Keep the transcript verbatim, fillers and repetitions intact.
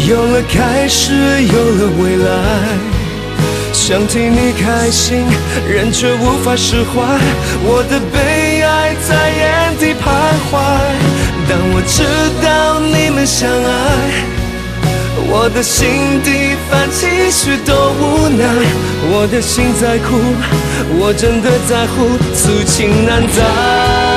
有了开始，有了未来。想替你开心，人却无法释怀。我的悲哀在原地徘徊。当我知道你们相爱，我的心底泛起许多无奈。我的心在哭，我真的在乎，此情难再。